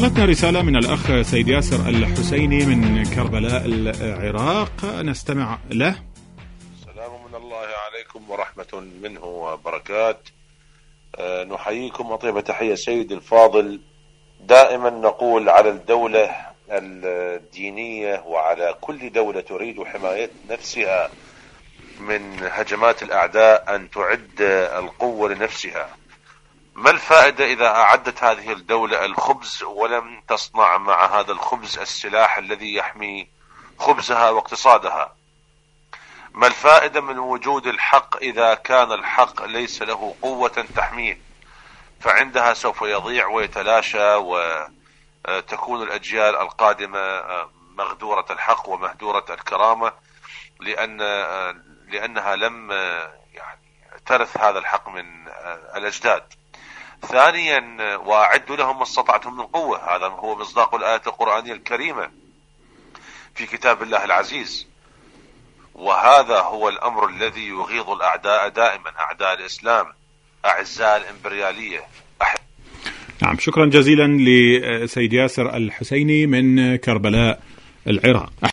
وصلتنا رسالة من الأخ سيد ياسر الحسيني من كربلاء العراق، نستمع له. السلام من الله عليكم ورحمة منه وبركات. نحييكم وطيب تحية سيد الفاضل. دائما نقول على الدولة الدينية وعلى كل دولة تريد حماية نفسها من هجمات الأعداء أن تعد القوة لنفسها. ما الفائدة إذا أعدت هذه الدولة الخبز ولم تصنع مع هذا الخبز السلاح الذي يحمي خبزها واقتصادها؟ ما الفائدة من وجود الحق إذا كان الحق ليس له قوة تحميه؟ فعندها سوف يضيع ويتلاشى، وتكون الأجيال القادمة مغدورة الحق ومهدورة الكرامة، لأنها لم ترث هذا الحق من الأجداد. ثانيا، وأعدوا لهم ما استطعتم من قوة، هذا هو مصداق الآية القرآنية الكريمة في كتاب الله العزيز، وهذا هو الأمر الذي يغيظ الأعداء دائما، أعداء الإسلام، أعزاء الإمبريالية. نعم، شكرا جزيلا لسيد ياسر الحسيني من كربلاء العراق.